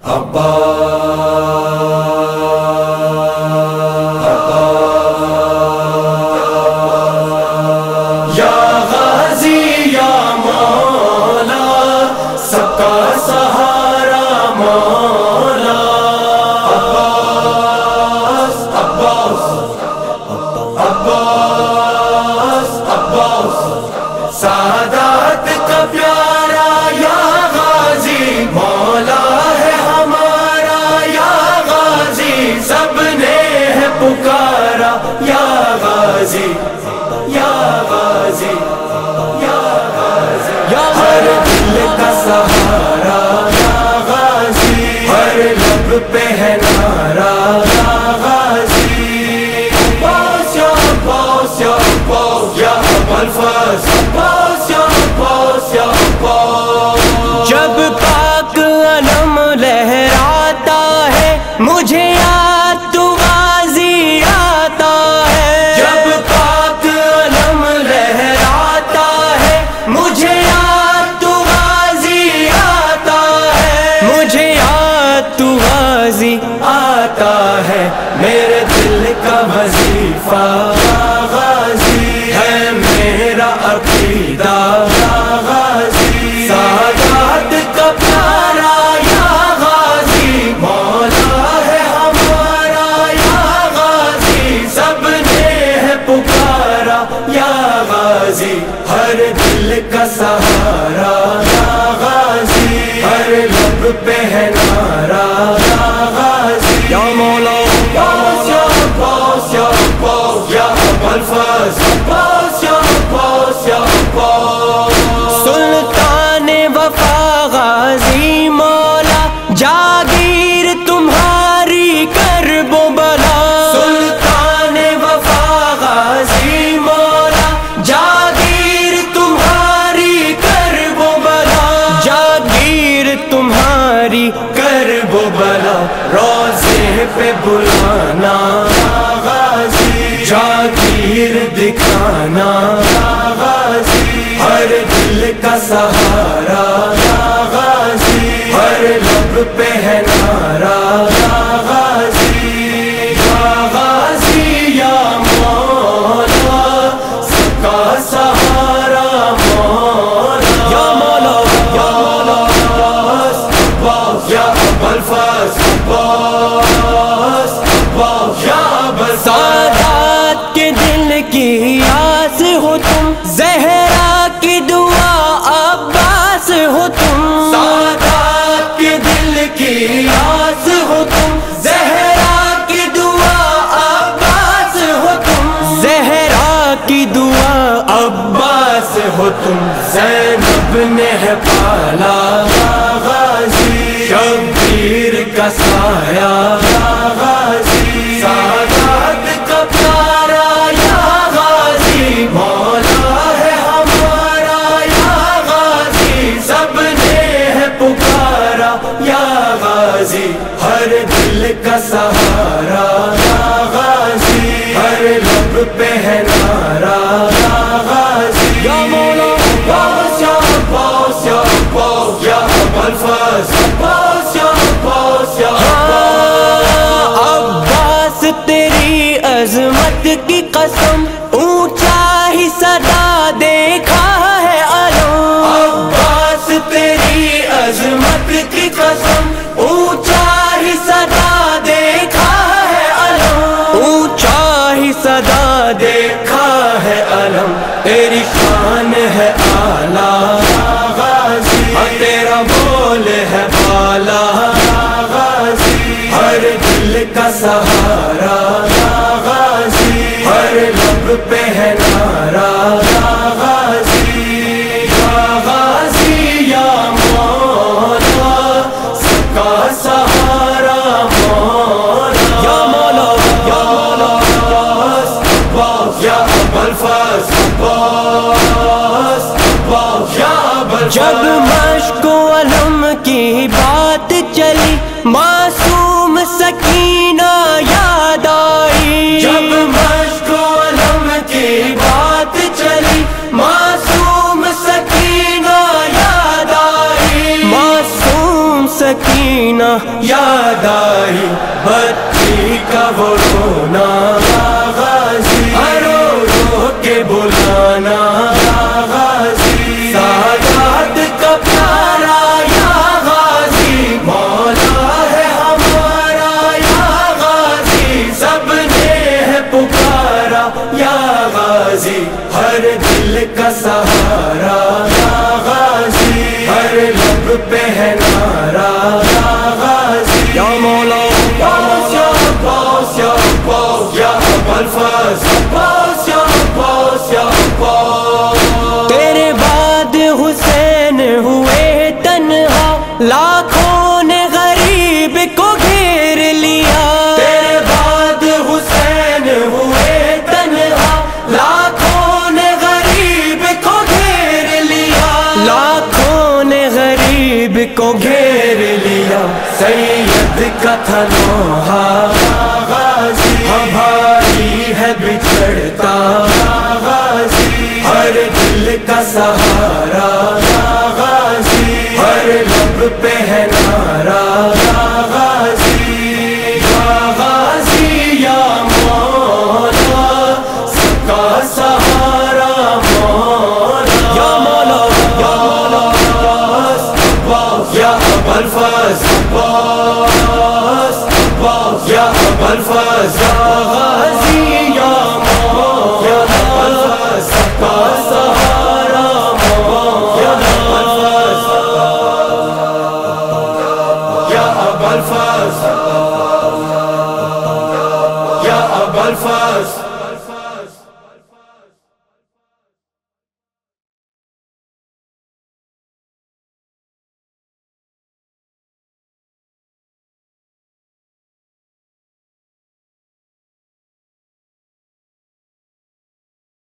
یا غازی یا مولا سب کا سہارا مولا عباس عباس عباس عباس سادات کا پیارا یا غازی مولا ہے ہمارا یا غازی سب نے ہے پکارا یا غازی یا غازی یا غازی یا ہر دل کا سہارا یا غازی ہر لب پہ ہے نعرہ یا غازی عباس یا عباس یا عباس یا ابوالفضل عباس یا عباس یا عباس جب پاک علم لہراتا ہے مجھے یاد تو غازی آتا ہے جب پاک علم لہراتا ہے مجھے یاد تو غازی آتا ہے مجھے یاد تو غازی آتا ہے میرے دل کا وظیفہ یا غازی ہے میرا عقیدہ یا غازی سادات کا پیارا یا غازی مولا ہے ہمارا یا غازی سب نے ہے پکارا یا غازی ہر دل کا سہارا یا غازی ہر لب پہ ہے نعرہ یا غازی یا مولا عباس یا عباس یا عباس یا ابوالفضل عباس یا عباس یا عباس سلطان وفا غازی مولا جاگیر تمہاری کرب و بلا سلطان وفا غازی مولا جاگیر تمہاری کرب و بلا جاگیر تمہاری کرب و بلا روزے پہ بلانا یا غازی جاگیر دکھانا یا غازی ہر دل کا سہارا یا غازی ہر لب پہ ہے نعرہ یا غازی یا مولا سب کا سہارا مولا یا مولا یا مولا عباس عباس یا ابوالفضل عباس عباس یا ابوالفضل سادات کے دل کی آس ہو تم زہرا کی دعا عباس ہو تم سادات کے دل کی آس ہو تم زہرا کی دعا عباس ہو تم زہرا کی دعا عباس ہو تم زینب نے ہے پالا یا غازی شبیر کا سایہ یا غازی سادات کا پیارا یا غازی مولا ہے ہمارا یا غازی سب نے ہے پکارا یا غازی ہر دل کا سہارا یا غازی ہر لب پہ ہے نعرہ یا غازی یا مولا عباس یا عباس یا عباس یا ابوالفضل عباس یا عباس یا عباس تیری عظمت کی قسم اونچا ہی صدا دیکھا ہے علم عباس تیری عظمت کی قسم اونچا ہی صدا دیکھا ہے علم اونچا ہی صدا دیکھا ہے علم تیری شان ہے اعلیٰ یا غازی تیرا بول ہے بالا یا غازی ہر دل کا سہارا یا غازی ہر لب پہ ہے نعرہ یا غازی یا مولا سب کا سہارا مولا یا مولا یا مولا عباس عباس یا ابوالفضل عباس عباس یا ابوالفضل جب مشق و علم کی بات چلی معصوم سکینہ یاد آئی جب مشق و علم کی بات چلی معصوم سکینہ یاد آئی معصوم سکینہ یاد آئی بچی کا وہ رونا غازی، رو رو کے بلانا غازی، سادات کا پیارا یا غازی، مولا ہے ہمارا یا غازی، سب نے ہے پکارا یا غازی، ہر دل کا سہارا یا غازی، ہر لب پہ ہے نعرہ یا غازی، یا مولا یا عباس یا عباس یا ابوالفضل عباس یا عباس یا عباس۔ تیرے بعد حسین ہوئے تنہا، لاکھوں نے غریب کو گھیر لیا، تیرے بعد حسین ہوئے تنہا، لاکھوں نے غریب کو گھیر لیا، لاکھوں نے غریب کو گھیر لیا، سید کا تھا نوحہ غازی، بھائی ہے بچھڑتا غازی، ہر دل کا سہارا غازی، ہر لب پہ ہے نعرہ غازی، یا غازی یا مولا سب کا سہارا مولا، یا مولا یا مولا عباس یا ابوالفضل عباس عباس یا ابوالفضل یا غازی۔